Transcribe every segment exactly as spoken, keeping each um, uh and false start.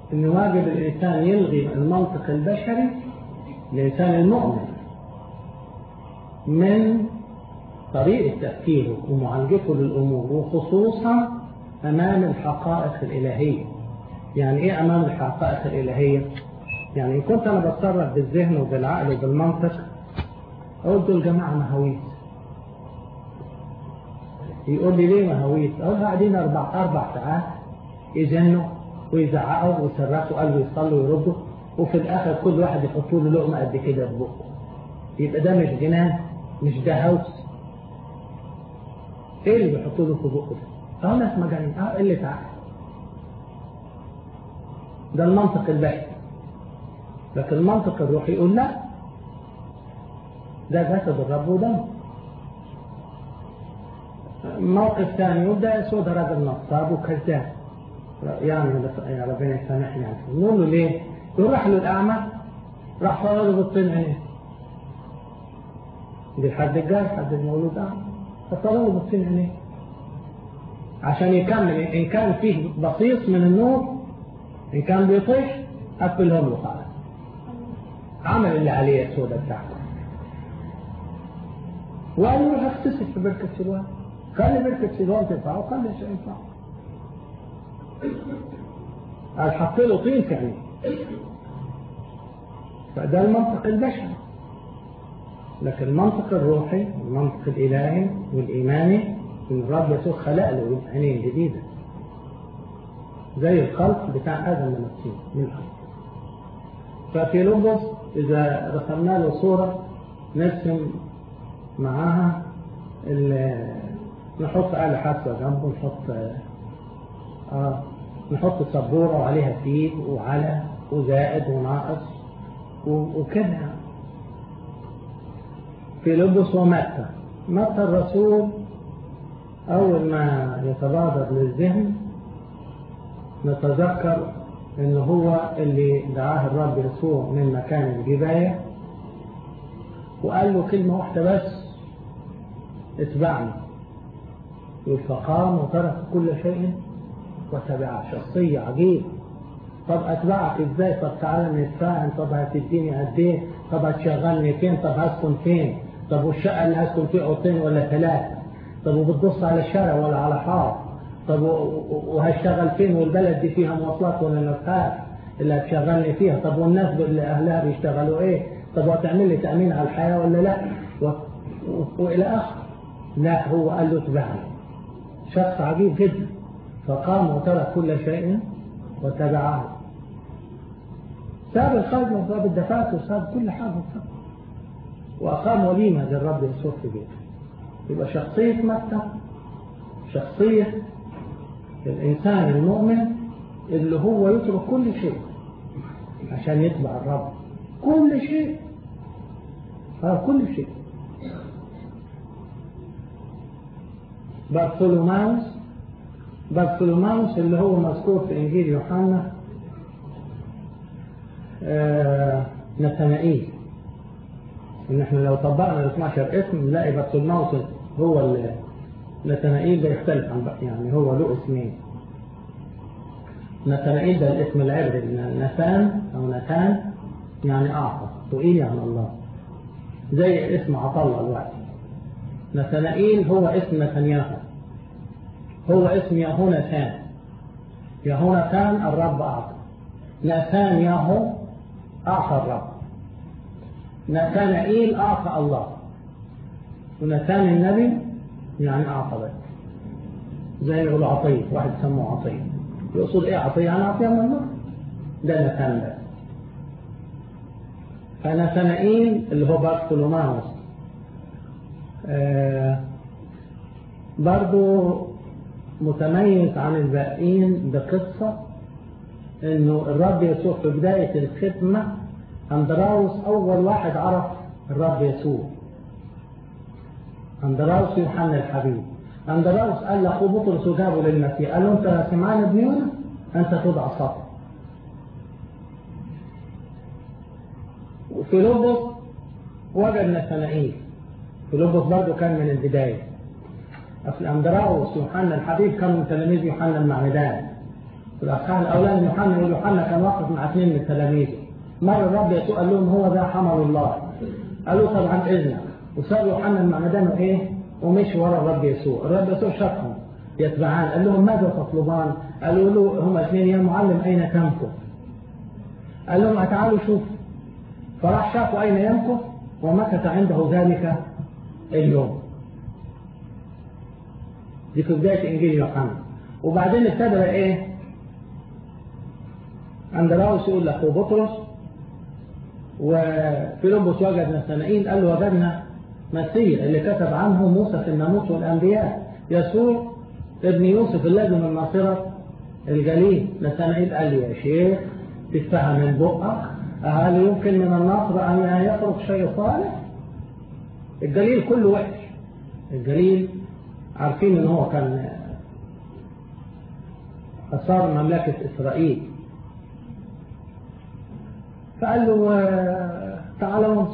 إن واجب الإنسان يلغي المنطق البشري، الإنسان المؤمن، من طريقة تفكيره ومعالجته للأمور، وخصوصا أمام الحقائق الإلهية. يعني إيه أمام الحقائق الإلهية؟ يعني إن كنت أنا بتصرف بالذهن وبالعقل وبالمنطق، أقول دول جماعة مهاويس. يقول لي ليه مهاويس؟ أقول قاعدين أربع أربع ساعات يجنوا ويزعقوا ويصرخوا قالوا يصلوا ويردوا، وفي الآخر كل واحد يحطوا له لقمة قد كده في بقه. يبقى ده مش جنان؟ مش ده هوس؟ إيه اللي بيحطوا له في بقه ده؟ أه ناس مجانين، أه قلة عقل. ده المنطق البشري. لكن المنطق الروحي يقول لا، ده جسد الرب ودمه. موقف ثاني يقول ده يسود راجل نصاب وكذاب، يعني يا ربنا يسامحني يعني. نقول له ليه؟ يقول راح له الأعمى راح فرضه بالطين عينيه. دي حد الجاي حد المولود أعمى ففرضه بالطين عينيه عشان يكمل. إن كان فيه بصيص من النور، إن كان بيطيش قفلهم له خالص. عمل اللي عليه السودة بتاعته. وقال له هختصر في بركة سلوان. خلي بركة سلوان تنفعه وخلي شيء ينفعه. قال حط له طين في عينيه. فده المنطق البشري. لكن المنطق الروحي، المنطق الإلهي والإيماني، إن الرب يسوع خلق له عينين جديدة زي الخلق بتاع آدم من الطين من الأرض. ففي لبس إذا رسمنا له صورة نرسم معاها نحط آلة حاسة جنبه، نحط آه نحط سبورة وعليها فيل وعلى وزائد وناقص وكده. في لبس ومتى متى الرسول أول ما يتبادر للذهن نتذكر إن هو اللي دعاه الرب يسوع من مكان الجباية وقال له كلمة واحدة بس: اتبعني. فقام وترك كل شيء وتبعه. شخصية عجيب. طب اتبعك ازاي؟ طب تعالى نتفاهم. طب هتديني قد ايه؟ طب هتشغلني فين؟ طب هسكن فين؟ طب والشقة اللي هسكن فيه اوضتين ولا ثلاثة؟ طب وبتبص على الشارع ولا على حار؟ طب وهشتغل فين؟ والبلد دي فيها مواصلات ولا نفاس اللي هتشغلني فيها؟ طب والناس اللي اهلها بيشتغلوا ايه؟ طب وهتعمل لي تأمين على الحياة ولا لا؟ و... و... والى اخر. لا، هو قال له اتبعني. شخص عجيب جدا. فقام وترك كل شيء وتبعه. ساب الخزنة وساب الدفاتر وساب كل حاجة وساب. وأقام وليمة للرب يسوع في بيته. يبقى شخصية متى شخصية الإنسان المؤمن اللي هو يترك كل شيء عشان يتبع الرب. كل شيء. ها كل شيء. بارثولوماوس بارثولوماوس اللي هو مذكور في إنجيل يوحنا آه نتنائيل. إن إحنا لو طبقنا ال اثناشر اسم نلاقي بارثولوماوس هو اللي نتنائيل ده يختلف عن بقى، يعني هو له اسمين. نتنائيل ده الاسم العبري نتان أو نتان يعني أعطى، تقيل يعني الله، زي اسم عطا الله الوقت. نتنائيل هو اسم نتنياهو، هو اسم يهونتان. يهونتان الرب أعطى، نتنياهو أعطى الرب، نتنائيل أعطى الله، ونتان النبي يعني أعطى بس. زي يقولوا عطية، واحد سموه عطية. يقصد إيه عطية؟ أنا عطية من الله. ده نتان بس. فنتنائيل اللي هو بارثولوماوس آه برضو متميز عن الباقين بقصة انه الرب يسوع في بداية الخدمة أندراوس أول واحد عرف الرب يسوع. أندراوس يوحنا الحبيب. أندراوس قال لأخوه بطرس وجابه للمسيح قال له: أنت يا سمعان ابن يونا أنت تدعى صقر. وفي لبس وجد نتنائيل. في لبس برضه كان من البداية. أصل أندراوس ويوحنا الحبيب كانوا من تلاميذ يوحنا المعمدان. في الأصحاح الأولاني يوحنا يقول يوحنا كان واقف مع اثنين من تلاميذه. مرة الرب يسوع قال لهم هو ده حمل الله. قالوا طبعا إذنك، وساب يوحنا المعمدان وإيه ومشي ورا الرب يسوع. الرب يسوع شافهم يتبعان، قال لهم ماذا تطلبان؟ قالوا له هم اثنين يا معلم أين تمكث؟ قال لهم تعالوا شوف. فراح شافوا أين يمكث ومكث عنده ذلك اليوم. دي في بداية إنجيل يوحنا. وبعدين ابتدى إيه؟ أندراوس يقول له بطرس، وفيلبس وجد نثنائيل قال له وجدنا مسيح اللي كتب عنه موسى في الناموس والأنبياء، يسوع ابن يوسف الذي من ناصرة الجليل. نثنائيل قال لي يا شيخ تفهم من بقك، هل يمكن من النصر أن يخرج شيء صالح؟ الجليل كله وحش. الجليل عارفين ان هو كان أثار مملكة إسرائيل. فقال له تعالى وانصر.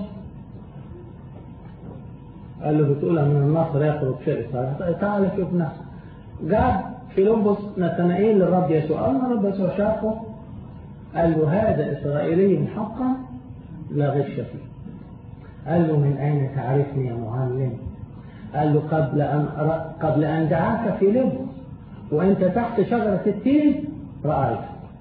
قال له بتقولها من النصر يخرج شيء صالح، تعالى شوف نفسك. جاب فيلبس نثنائيل للرب يسوع. أما الرب يسوع شافه قال له هذا إسرائيلي حقا لا غش فيه. قال له من أين تعرفني يا معلم؟ قال له قبل أن قبل أن دعاك فيلبس وأنت تحت شجرة التين رأيت.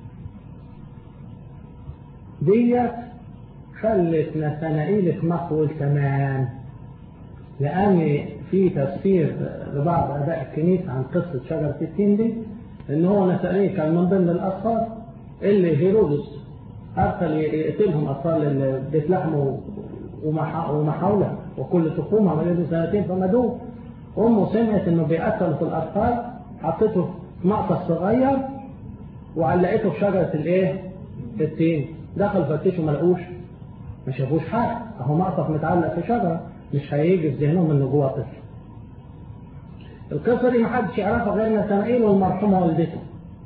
ديت خلت نثنائيل اتمخول تمام، لأن في تفسير لبعض أباء الكنيسة عن قصة شجرة التين دي إن هو نثنائيل كان من ضمن الأطفال اللي هيرودس أرسل يقتلهم أطفال بيت لحم ومحاولة وكل تخومة ولده سنتين فمدوه. أمه سمعت إنه بيقتلوا في الأطفال، حطته في مقص صغير وعلقته في شجرة الإيه؟ التين. دخل فتشوا ما لقوش، ما شافوش حاجة، أهو مقصف متعلق في شجرة، مش هيجي في ذهنهم إنه جوه طفل. القصة دي محدش يعرفها غير نثنائيل والمرحومة والدته.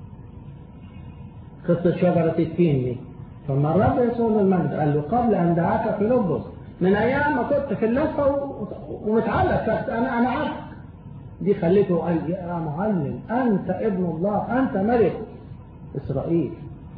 قصة شجرة التين دي. فلما الرب يسوع المجد قال له قبل أن دعاك فيلبس من أيام ما كنت في اللفة ومتعلق فات أنا أنا عارف. دي خليته قال يا معلم أنت ابن الله، أنت ملك إسرائيل.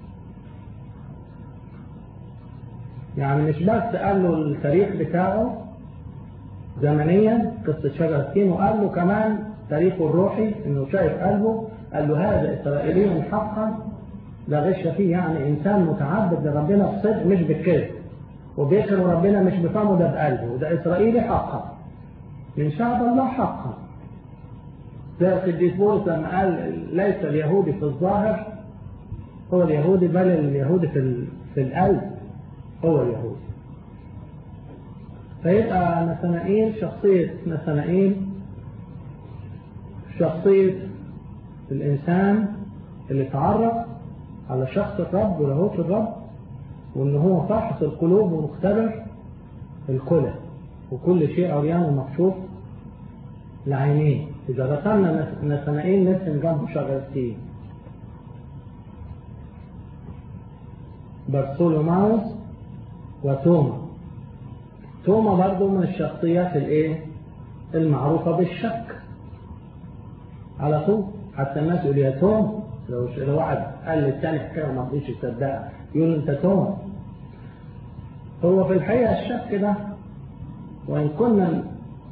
يعني مش بس قال له التاريخ بتاعه زمنيا قصة شجرة التين، وقال له كمان تاريخه الروحي إنه شايف قلبه. قال له هذا إسرائيلي حقا لا غش فيه، يعني إنسان متعبد لربنا بصدق مش بالكذب، وبيكره ربنا مش بفهمه ده بقلبه، وده إسرائيلي حقا من شعب الله حقا. زي القديس بولس لما قال ليس اليهودي في الظاهر هو اليهودي بل اليهودي في في القلب هو اليهودي. فيبقى نثنائيل شخصية نثنائيل شخصية الإنسان اللي تعرف على شخص الرب ولاهوت الرب، وإن هو فاحص القلوب ومختبر الكلى وكل شيء عريان ومكشوف لعينيه. إذا رسمنا نثنائيل نرسم جنبه شجرتين، برثولوماوس وتوما. توما برضو من الشخصيات الايه المعروفة بالشك على طول، حتى الناس يقول يا توما. لو واحد قال للتاني حكاية وما رضيش يصدقها يقول انت توما. هو في الحقيقة الشك ده وإن كنا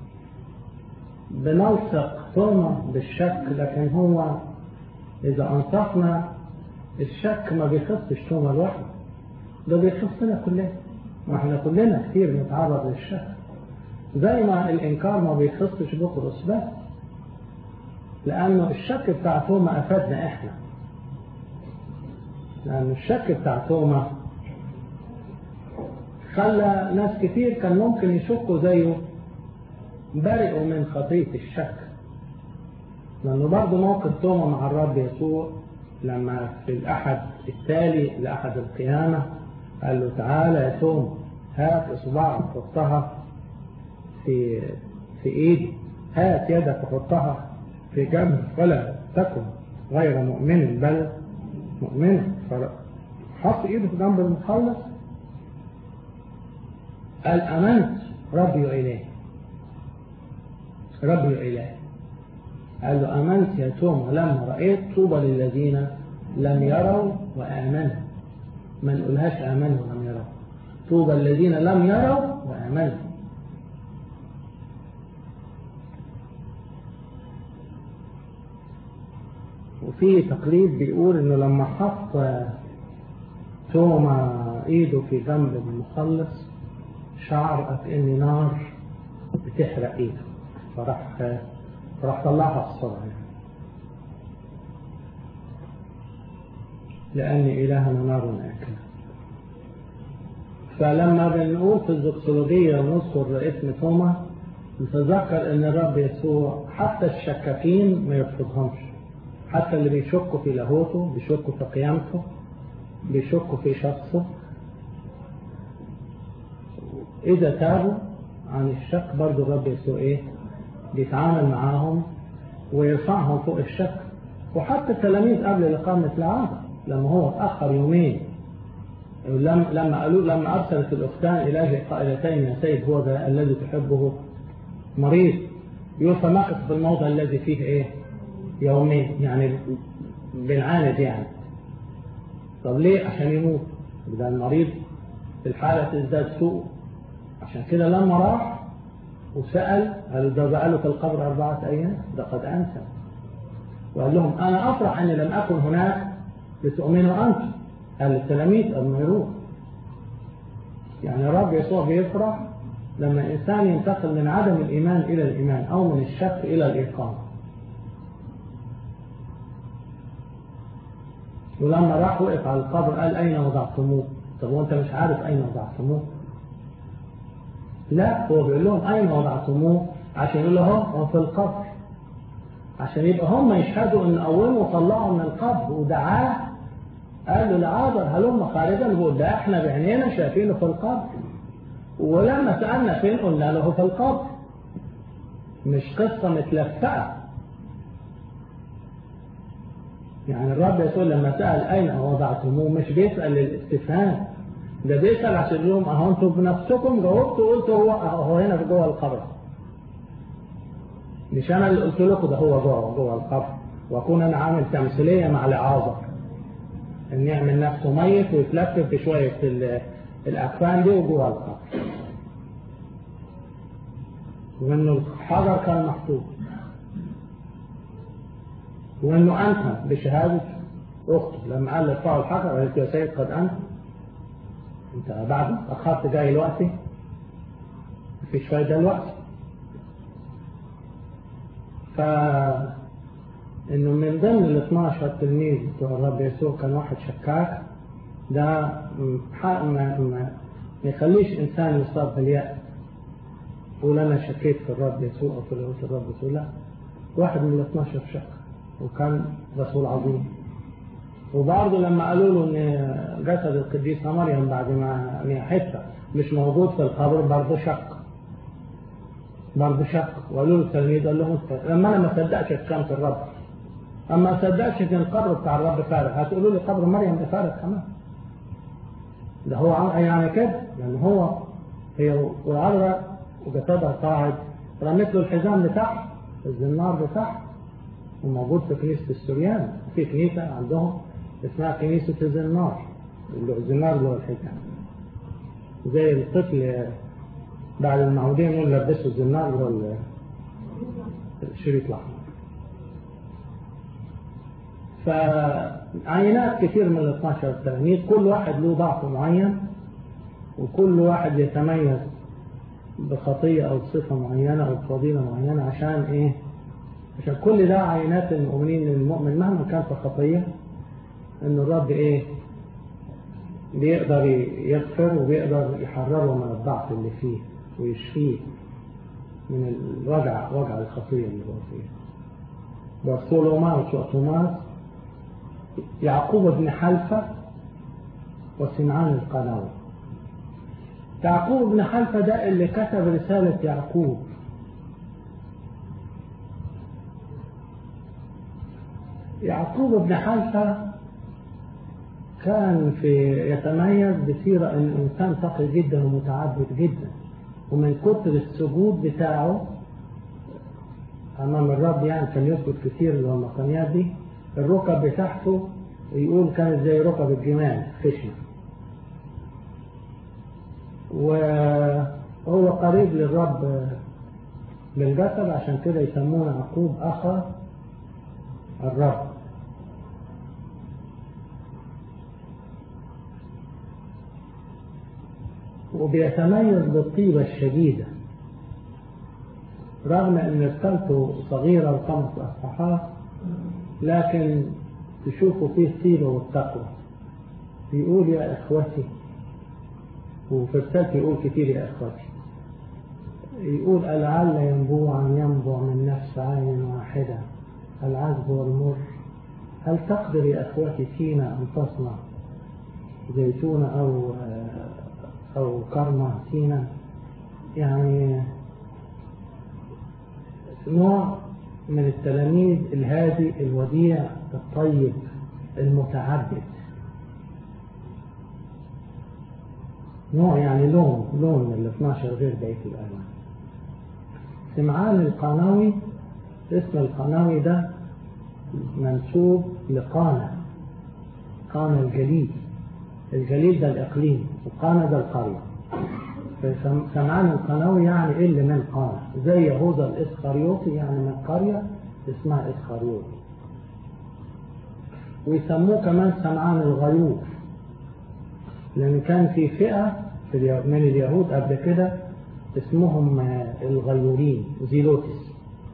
بنلصق توما بالشك، لكن هو إذا أنصفنا الشك ما بيخصش توما لوحده، ده بيخصنا كلنا، واحنا كلنا كتير نتعرض للشك. زي ما الإنكار ما بيخصش بطرس بس، لأنه الشك بتاع توما أفادنا إحنا، لأن الشك بتاع توما خلى ناس كتير كان ممكن يشكوا زيه برئوا من خطية الشك. لأنه برضه موقف توما مع الرب يسوع لما في الأحد التالي لأحد القيامة قال له تعالى يا توما هات إصبعك حطها في في إيدي، هات يدك وحطها في جنب ولا تكن غير مؤمن بل مؤمن. فحط إيده في جنب المخلص قال أمنت ربي وإلهي، ربي وإلهي. قال له أمنت يا توما لما رأيت طوبى للذين لم يروا وآمنوا. ما نقولهاش آمنوا ولم يروا. طوبى الذين لم يروا وآمنوا. وفي تقليد بيقول انه لما حط توما ايده في جنب المخلص شعر كأن نار بتحرق ايده، فراح فراح طلعها بسرعة، لأن إلهنا نار آكل. فلما بنقول في الزوكسولوجية ونذكر اسم توما نتذكر ان الرب يسوع حتى الشكاكين ما يرفضهمش، حتى اللي بيشكوا في لاهوته، بيشكوا في قيامته، بيشكوا في شخصه، إذا تابوا عن الشك برضو الرب يسوع إيه بيتعامل معاهم ويرفعهم فوق الشك. وحتى التلاميذ قبل الإقامة العادة لما هو اتأخر يومين، لما قالوا لما أرسلت الأختان إليه قائلتين يا سيد هو ذا الذي تحبه مريض، يقول فمكث في الموضع الذي فيه إيه يومين، يعني بنعاند يعني. طب ليه؟ عشان يموت. ده المريض في الحالة تزداد سوء. عشان كده لما راح وسأل قال ده بقاله في القبر أربعة أيام، ده قد أنسى. وقال لهم أنا أفرح أني لم أكن هناك لتؤمنوا أنتم. قال للتلاميذ قبل ما يروح. يعني الرب يسوع بيفرح لما الإنسان ينتقل من عدم الإيمان إلى الإيمان أو من الشك إلى الإيقان. ولما راح وقف على القبر قال أين وضعتموه؟ طب وانت مش عارف أين وضعتموه؟ لا، هو بيقول لهم أين وضعتموه عشان يقول لهم هو في القبر، عشان يبقى هم يشهدوا ان أوله طلعوا من القبر ودعاه قال له لعازر هلم خارجا، بيقول ده احنا بعينينا شايفينه في القبر، ولما سألنا فين قلنا له في القبر. مش قصة متلفقة. يعني الرب يسوع لما سأل أين وضعتموه مش بيسأل للاستفهام، ده بيسأل عشان يقول لهم أهو أنتم بنفسكم جاوبتوا وقلتوا هو هو هنا في جوه القبر، مش أنا اللي قلت لكم ده هو جوه جوه القبر. وأكون أنا عامل تمثيلية مع لعازر إن يعمل نفسه ميت ويتلفف في شوية الأكفان دي وجوه القبر، وإنه الحجر كان محطوط، وإنه أنت بشهادة أخته لما قال لرفعوا الحجر قالت يا سيد قد أنت أنت بعد أخرت جاي دلوقتي مفيش فايدة دلوقتي. فإنه من ضمن ال اثناشر تلميذ بتوع الرب يسوع كان واحد شكاك، ده ما ما يخليش إنسان يصاب باليأس يقول أنا شكيت في الرب يسوع أو في الرب يسوع، لا، واحد من ال اثناشر شك وكان رسول عظيم. وبرضه لما قالوا له ان جسد القديسة مريم بعد ما نيحتها مش موجود في القبر برضه شك برضه شك وقالوا له التلميذ قال لهم لما انا ما صدقش كان في الرب، اما ما صدقش ان القبر بتاع الرب فارغ هتقولوا لي قبر مريم ده فارغ كمان. ده هو يعني كده، لان هو هي وعرة وجسدها قاعد رمت له الحزام بتاعها الزنار بتاعها، وموجود في كنيسة السوريان. في كنيسة عندهم اسمها كنيسة الزنار، الزنار اللي هو الحزام، زي الطفل بعد المعودين يقول لبسوا الزنار اللي هو الشريط الأحمر. فعينات كثير من ال اثناشر تلميذ كل واحد له ضعف معين، وكل واحد يتميز بخطية أو صفة معينة أو فضيلة معينة. عشان إيه؟ عشان كل ده عينات المؤمنين. المؤمن مهما كان في خطية إن الرب إيه بيقدر يغفر وبيقدر يحرره من الضعف اللي فيه ويشفيه من الوجع وجع الخطية اللي هو فيه. برثولوماوس وتوماس، يعقوب بن حلفة، وسمعان القناوي. يعقوب بن حلفة ده اللي كتب رسالة يعقوب. يعقوب بن حلفة كان في يتميز بسيرة ان انسان تقي جدا ومتعبد جدا، ومن كتر السجود بتاعه امام الرب يعني كان يسجد كثير اللي هو المقاميات دي، الركب بتاعته يقول كانت زي ركب الجمال خشنة، وهو قريب للرب بالجسد، عشان كده يسمونه يعقوب أخا الرب. وبيتميز بالطيبة الشديدة، رغم ان رسالته صغيرة وخمس اصحاحات، لكن تشوفوا فيه الطيبة والتقوى. بيقول يا اخوتي، وفي رسالته يقول كتير يا اخوتي، يقول ألعل ينبوعا ينبع من نفس عين واحدة العذب والمر، هل تقدر يا اخوتي فينا ان تصنع زيتون او او كرمة سينا؟ يعني نوع من التلاميذ الهادي الوديع الطيب المتعبد، نوع يعني لون لون من ال اثناشر غير بقية الألوان. سمعان القناوي، اسم القناوي ده منسوب لقانا، قانا الجليل، الجليل ده الإقليم وقانا ده القرية. سمعان القناوي يعني اللي من قانا، زي يهوذا الإسخريوطي يعني من قرية اسمها إسخريوطي. ويسموه كمان سمعان الغيور، لأن كان في فئة من اليهود قبل كده اسمهم الغيورين، زيلوتس.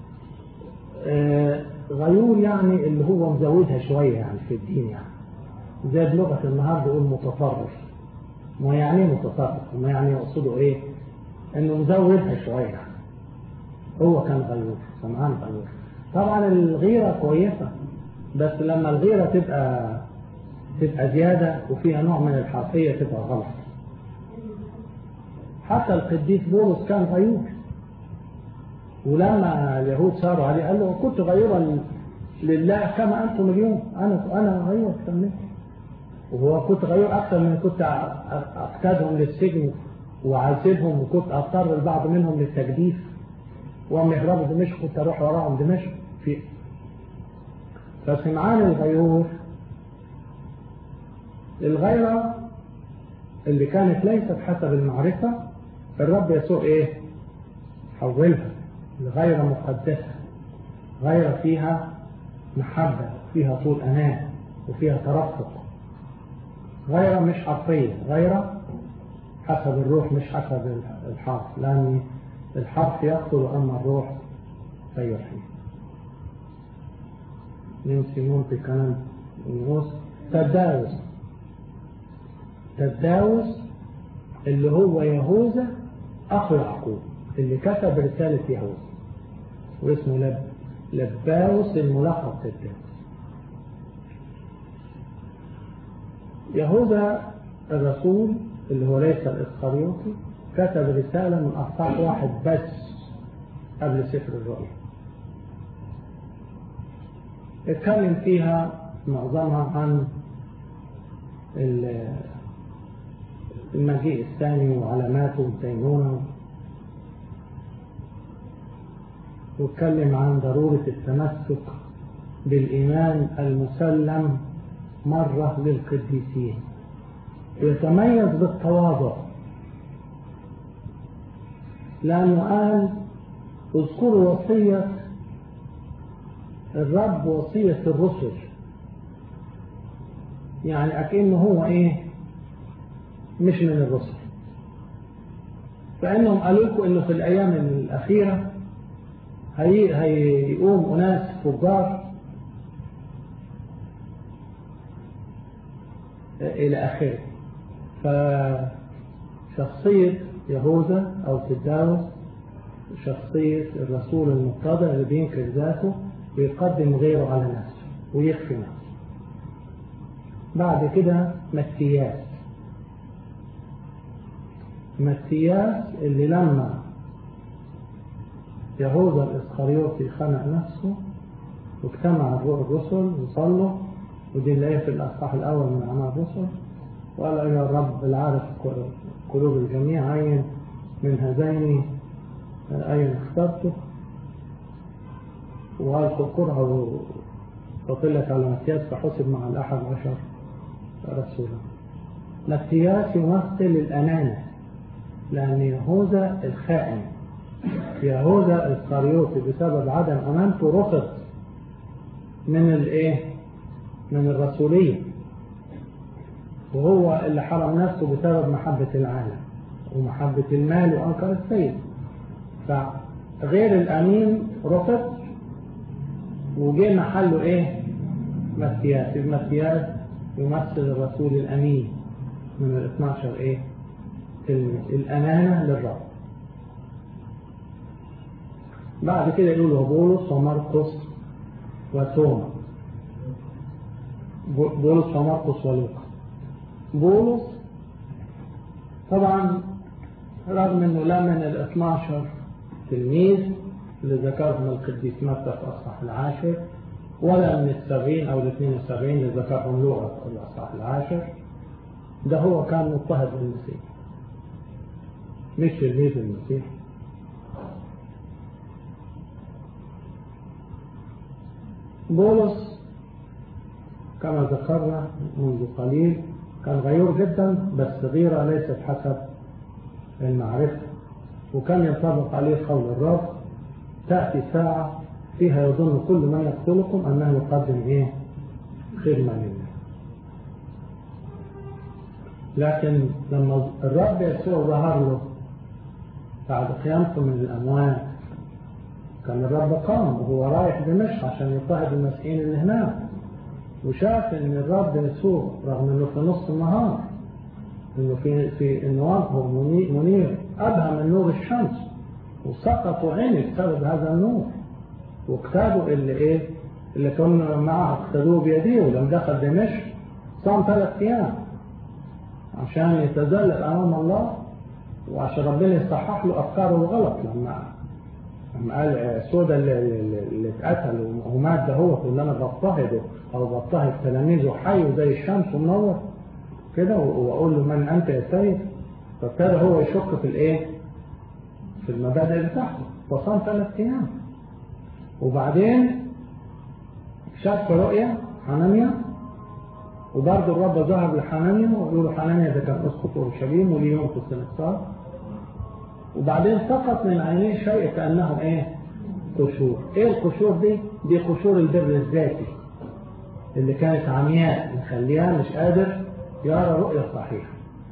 غيور يعني اللي هو مزودها شوية يعني في الدين، يعني زي بلغة النهارده يقول متطرف. ما يعني متطرف، وما يعني يقصدوا ايه؟ انه مزودها شوية يعني. هو كان غيور، سمعان غيور. طبعا الغيرة كويسة، بس لما الغيرة تبقى تبقى زيادة وفيها نوع من الحرفية تبقى غلط. حتى القديس بولس كان غيور، ولما اليهود صاروا عليه قال له كنت غيورا لله كما أنتم اليوم، أنا أنا غيور كملت. وهو كنت غيور أكثر من كنت أقتادهم للسجن وعذبهم، وكنت أضطر البعض منهم للتجديف، وهم يهربوا دمشق كنت أروح وراهم دمشق. في فسمعان الغيور، الغيرة اللي كانت ليست حسب المعرفة، الرب يسوع ايه؟ حولها لغيرة مقدسة، غيرة فيها محبة، فيها طول أمان، وفيها ترفق، غيرة مش حرفية، غيرة حسب الروح مش حسب الحرف، لأن الحرف يقتل أما الروح فيحيي. نمسي ممكن كمان نغوص تداوس. تداوس اللي هو يهوذا أخو يعقوب اللي كتب رسالة يهوذا، واسمه لب لباوس الملقب تداوس. يهوذا الرسول اللي هو ليس الإسخريوطي كتب رسالة من أصحاح واحد بس قبل سفر الرؤيا، اتكلم فيها معظمها عن المجيء الثاني وعلاماته والدينونة، واتكلم عن ضرورة التمسك بالإيمان المسلم مرة للقديسين. يتميز بالتواضع، لأنه قال اذكروا وصية الرب وصية الرسل، يعني أكنه هو إيه؟ مش من الرسل. فإنهم قالوا لكم إنه في الأيام الأخيرة هي هيقوم أناس فجار إلى آخره. فشخصية يهوذا أو تداوس شخصية الرسول المتضع اللي بينكر ذاته ويقدم غيره على نفسه ويخفي نفسه. بعد كده متياس. متياس اللي لما يهوذا الإسخريوطي خنق نفسه واجتمع الرسل وصلوا، ودي اللي هي في الأصحاح الأول من أعمال الرسل، وقال يا رب العارف قلوب الجميع أين من هذين أين اخترته، وقال تذكرها فطلت على متياس فحسب مع الأحد عشر رسولا. متياس يمثل الأمانة، لأن يهوذا الخائن، يهوذا الإسخريوطي بسبب عدم أمانته رفض من الإيه؟ من الرسولية، وهو اللي حرم نفسه بسبب محبة العالم ومحبة المال وأنكر السيد. فغير الأمين رفض وجه محله إيه؟ متياس. متياس يمثل الرسول الأمين من الاثنى عشر إيه؟ الأمانة للرب. بعد كده يقولوا بولس ومرقس وتوما. بولس ومرقس ولوقا. بولس طبعا رغم انه لا من الاثنى عشر تلميذ اللي ذكرهم القديس متى في الاصحاح العاشر، ولا من السبعين او الاثنين وسبعين اللي ذكرهم لوقا في الاصحاح العاشر، ده هو كان مضطهد للمسيح مش تلميذ المسيح. بولس كما ذكرنا منذ قليل كان غيور جدا، بس غيرة ليست حسب المعرفة، وكان ينطبق عليه قول الرب: تأتي ساعة فيها يظن كل من يقتلكم أنه يقدم إيه؟ خدمة لله. لكن لما الرب يسوع ظهر له بعد قيامته من الأموات، كان الرب قام وهو رايح دمشق عشان يضطهد المسيحيين اللي هناك، وشاف ان الرب يسوع رغم انه في نص النهار، انه في في انواره منير ابهى من نور الشمس، وسقطوا عينه بسبب هذا النور، واكتادوا اللي ايه اللي كانوا معه اكتادوه بيديه. ولما دخل دمشق صام ثلاث ايام عشان يتذلل امام الله، وعشان ربنا يصحح له افكاره الغلط. لما لما قال سودا اللي, اللي اتقتل ومات ده هو اللي انا بضطهده او بضطهد تلاميذه حي زي الشمس ومنور كده، واقول له من انت يا سيد؟ فابتدى هو يشك في الايه؟ في المبادئ بتاعته، وصام ثلاث ايام. وبعدين شاف رؤيا حنانيا، وبرضه الرب ظهر لحنانيا ويقول له حنانيا ده كان اسقف اورشليم وليه يوم في السنكسار. وبعدين سقط من عينيه شيء كأنه ايه؟ قشور. ايه القشور دي؟ دي قشور البر الذاتي اللي كانت عمياء مخليها مش قادر يرى رؤية صحيحة،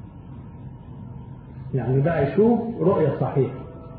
يعني بقى يشوف رؤية صحيحة.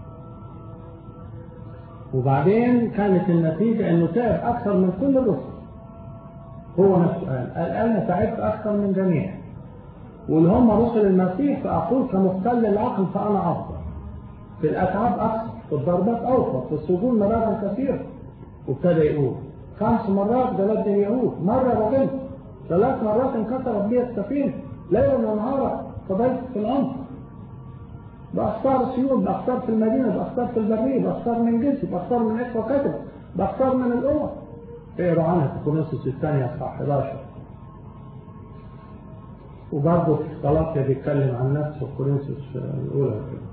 وبعدين كانت النتيجة انه تعب اكثر من كل الرسل. هو نفسه قال قال انا تعبت اكثر من جميع، واللي هم رسل المسيح فاقول كمختل العقل فانا افضل، في الأتعاب أكثر، في الضربات أوفر، في السجون مرارا كثيرة. وابتدى يقول خمس مرات جلدني اليهود، مرة رجلت، ثلاث مرات انكسرت بي السفينة، ليلا ونهارا فضلت في العمق، بأخطار السيول، بأخطار في المدينة، بأخطار في البرية، بأخطار من جنسي، بأخطار من إخوة كتب، بأخطار من الأمم. اقروا عنها في كورنثوس الثانية صح أحد عشر. وبرضه في غلاطيا بيتكلم عن نفسه في كورنثوس الأولى كده.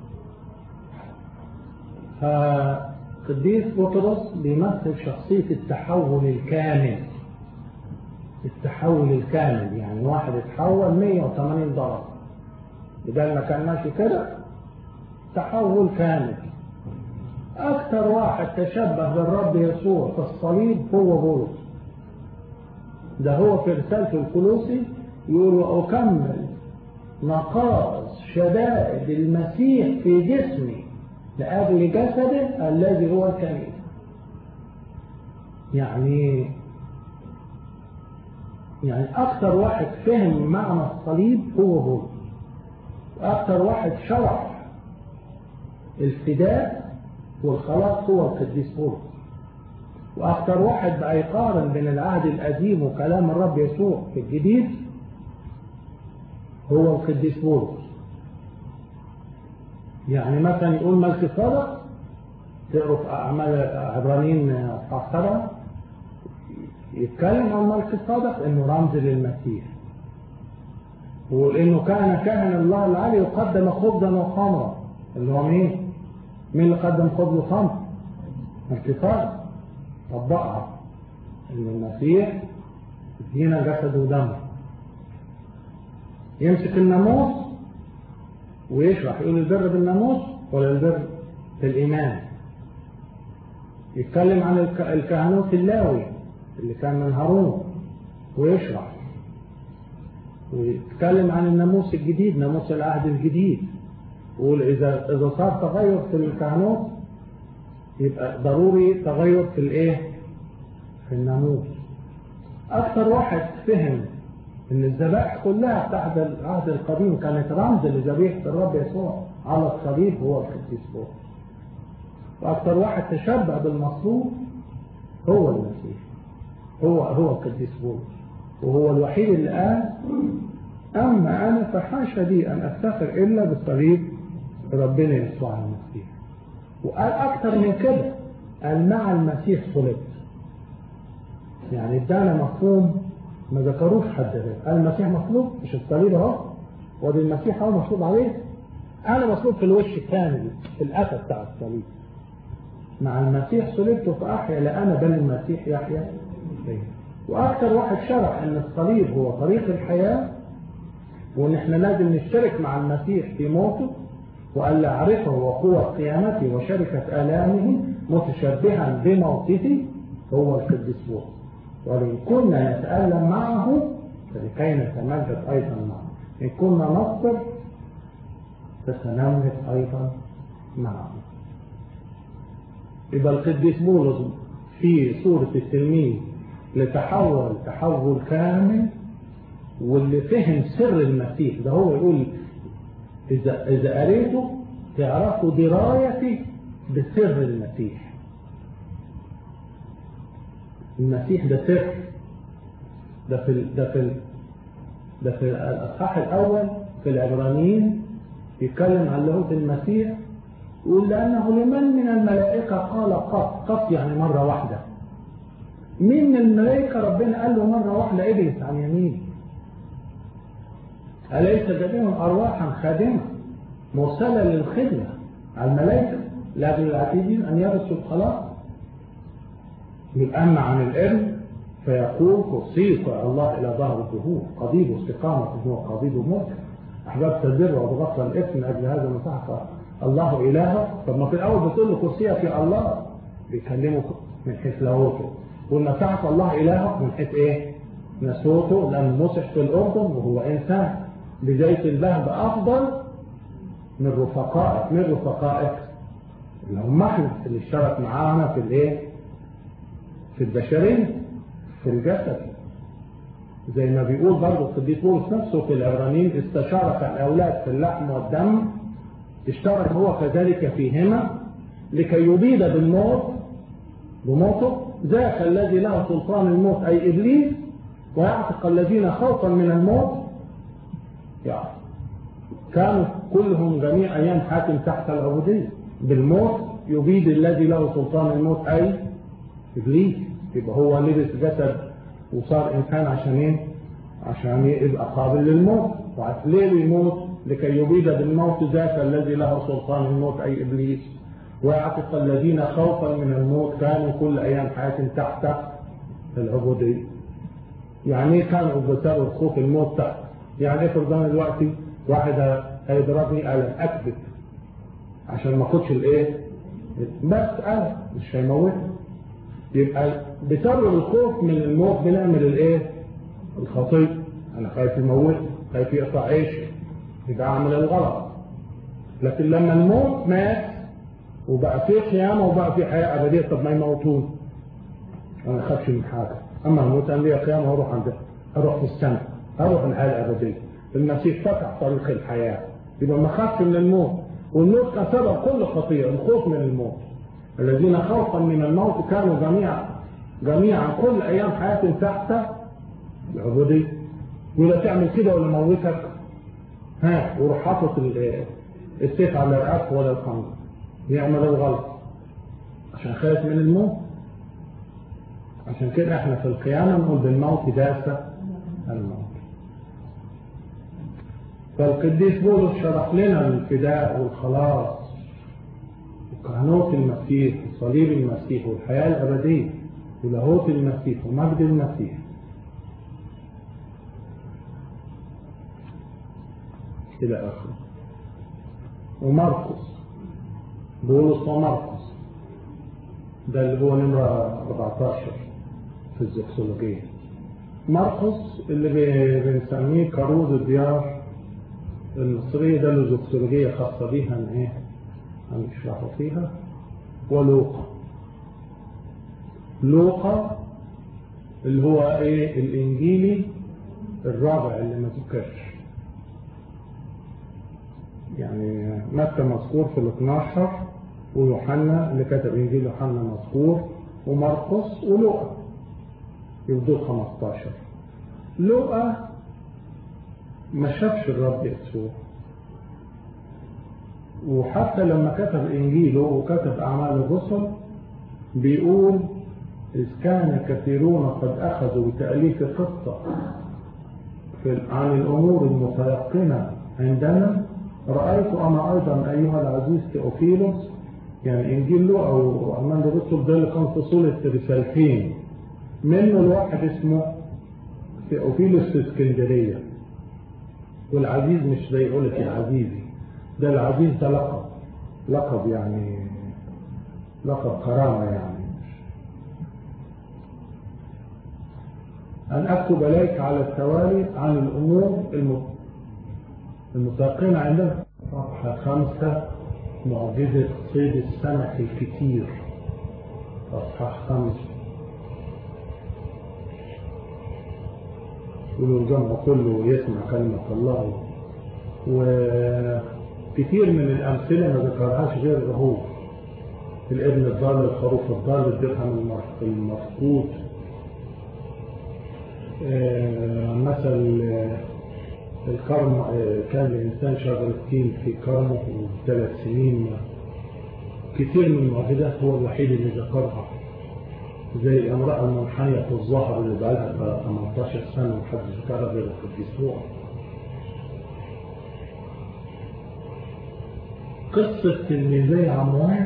فقديس بطرس بيمثل شخصية التحول الكامل. التحول الكامل يعني واحد اتحول مية وثمانين درجة، بدل ما كان ماشي كده تحول كامل. أكثر واحد تشبه بالرب يسوع في الصليب هو بولس. ده هو في رسالة الكولوسي يقول أكمل نقائص شدائد المسيح في جسمي لأجل جسده الذي هو الكنيسة. يعني يعني أكثر واحد فهم معنى الصليب هو بولس، وأكثر واحد شرح الفداء والخلاص هو القديس بولس، وأكثر واحد بقى يقارن بين العهد القديم وكلام الرب يسوع في الجديد هو القديس بولس. يعني مثلا يقول ملك صادق، تقروا في أعمال عبرانيين أصحاح سبعة يتكلم عن ملك الصادق إنه رمز للمسيح، وإنه كان كاهن الله العلي يقدم خبزا وخمرا. اللي هو مين؟ مين اللي قدم خبز وخمر؟ ملك صادق طبقها. إن المسيح يدينا جسد ودم. يمسك الناموس ويشرح، يقول البر بالناموس ولا البر بالإيمان. يتكلم عن الكهنوت اللاوي اللي كان من هارون ويشرح، ويتكلم عن الناموس الجديد، ناموس العهد الجديد، ويقول إذا إذا صار تغير في الكهنوت يبقى ضروري تغير في الإيه؟ في الناموس. أكثر واحد فهم إن الذبائح كلها تحت العهد القديم كانت رمز لذبيحة الرب يسوع على الصليب هو القديس بولس. وأكثر واحد تشبه بالمصلوب هو المسيح، هو هو القديس بولس، وهو الوحيد اللي قال أما أنا فحاشا لي أن أفتخر إلا بصليب ربنا يسوع المسيح. وقال أكثر من كده، قال مع المسيح صلبت. يعني ادانا مفهوم ما ذكروش حد غير. قال المسيح مصلوب، مش الصليب اهو، ودي المسيح هو مصلوب عليه. أنا مصلوب في الوش الثاني في الأسد بتاع الصليب. مع المسيح صلبت فأحيا لا أنا بل المسيح يحيا فيا. وأكثر واحد شرح أن الصليب هو طريق الحياة، وأن احنا لازم نشترك مع المسيح في موته، وأن أعرفه وقوة قيامته وشركة آلامه متشبها بموته هو القديس بولس. وإن كنا نتألم معه فلكي نتمجد أيضا معه، إن كنا نصبر فسنمجد أيضا معه. يبقى القديس بولس في صورة التلميذ لتحول تحول كامل، واللي فهم سر المسيح ده. هو يقول إذا إذا قريته تعرفوا درايتي بسر المسيح. المسيح ده سر، ده في ده في ده في الأصحاح الأول في العبرانيين يتكلم عن لاهوت المسيح، يقول لأنه لمن من الملائكة قال قط. قط يعني مرة واحدة. مين من الملائكة ربنا قال له مرة واحدة اجلس عن يمين؟ أليس جميعهم أرواحا خادمة مرسلة للخدمة على الملائكة لأجل العتيدين أن يرثوا الخلاص. يتأمى عن الابن فيقول كرسي الله إلى ظهر الدهور، قضيب استقامة هو قضيب ملك، أحباب البر وبغفر الإثم أجل هذا مسحق الله إلهه. طب ما في الأول بتقول له كرسية في الله، بيكلمه من حيث لاهوته، والمسحق الله إلهه من حيث إيه؟ نسوته، لأنه مسح في الأردن وهو إنسان. بزيت البهب أفضل من رفقائك، من رفقائك اللي هم احنا اللي اشترك معانا في الإيه؟ في البشرية، في الجسد. زي ما بيقول برضه القديس بولس نفسه في العبرانيين استشارك الأولاد في اللحم والدم، اشترك هو كذلك فيهما لكي يبيد بالموت بموته ذاك الذي له سلطان الموت أي إبليس، ويعتق الذين خوفا من الموت. يعني كانوا كلهم جميع أيام حاكم تحت العبودية. بالموت يبيد الذي له سلطان الموت أي إبليس. يبقى هو لبس جسد وصار إنسان عشان إيه؟ عشان يبقى قابل للموت. وعليه يموت لكي يبيد بالموت ذاك الذي له سلطان الموت أي إبليس، ويعتق الذين خوفا من الموت كانوا كل أيام حياتهم تحت العبودية. يعني كانوا بسبب خوف الموت تحت. يعني افرض انا دلوقتي واحد هيضربني قلم اكذب عشان ما اخدش الايه، بس انا مش هيموتني. يبقى بسبب الخوف من الموت بنعمل الايه؟ الخطيئة. انا خايف يموتني، خايف يقطع عيشي، يبقى اعمل الغلط. لكن لما الموت مات وبقى فيه قيامه وبقى فيه حياه ابديه، طب ما يموتوني انا ما اخافش من حاجه. اما الموت قال لي قيامه هروح عند هروح في السماء، هروح الحياه الابديه. المسيح فتح طريق الحياه، يبقى ما خافش من الموت. والموت كان سبب كل خطيئه، الخوف من الموت. الذين خوفا من الموت كانوا جميعا جميعا كل ايام حياتهم تحت العبوديه. ولا تعمل كده ولا موتك، ها وروح حاطط السيف على رقبته ولا الخنجر، يعمل الغلط عشان خايف من الموت. عشان كده احنا في القيامة نقول بالموت داس الموت. فالقديس بولس شرح لنا الفداء والخلاص وكهنوت المسيح وصليب المسيح والحياة الأبدية ولاهوت المسيح ومجد المسيح. إلى آخره. ومرقس، بولس ومرقس ده اللي هو نمرة أربعتاشر في الزوكسولوجية. مرقس اللي بنسميه كروز الديار المصرية، ده له زوكسولوجية خاصة بيها ان ايه هنشرحه فيها. ولوقا، لوقا اللي هو ايه الانجيلي الرابع اللي ما ذكرش، يعني متى مذكور في الاثناشر، ويوحنا اللي كتب انجيل يوحنا مذكور، ومرقس ولوقا يبدو خمستاشر. لوقا ما شافش الرب يسوع، وحتى لما كتب انجيله وكتب اعمال الرسل بيقول إذ كان كثيرون قد اخذوا بتأليف قصة عن الامور المتيقنة عندنا، رأيت انا ايضا ايها العزيز تيوفيلوس. يعني انجيل لوقا واعمال الرسل ده اللي كان فصول الرسالتين، منه الواحد اسمه تيوفيلوس في اسكندرية، والعزيز مش زي يقولك العزيزي، ده العزيز ده لقب، لقب يعني لقب كرامة. يعني أن أكتب إليك على التوالي عن الأمور المتيقنة عندنا. صفحة خمسة، معجزة صيد السمك الكتير، صفحة خمسة. والجمع كله يسمع كلمة الله، وكثير من الأمثلة ما ذكرهاش غير هو الابن الضال، الخروف الضال، الدرهم المفقود، مثل الكرم كان الإنسان شجرة تين في كرمه ثلاث سنين. كثير من المعجزات هو الوحيد اللي ذكرها، زي الامرأة المنحنية في الظهر اللي بقالها ثمانية عشر سنة محدش ذكرها غير القديس لوقا. قصة تلميذي عمواس